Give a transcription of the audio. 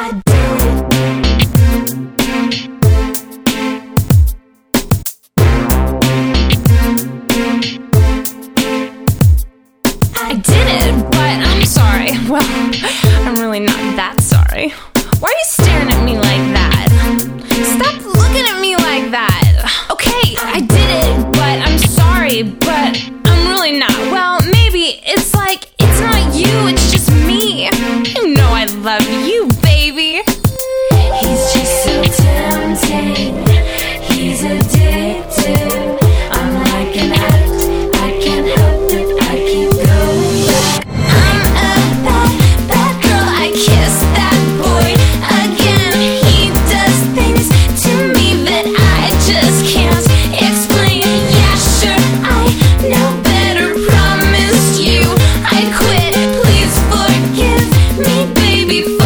I did it, but I'm sorry. Well, I'm really not that sorry. Why are you staring at me like that? Stop looking at me like that. Okay, I did it, but I'm sorry, but I'm really not. Well, maybe it's like, it's not you, it's just me. You know I love you, baby. He's just so tempting. He's addictive. I'm like an addict. I can't help it. I keep going back. I'm a bad girl. I kiss that boy again. He does things to me that I just can't explain. Yeah, sure, I know better. Promised you I quit. Please forgive me, baby.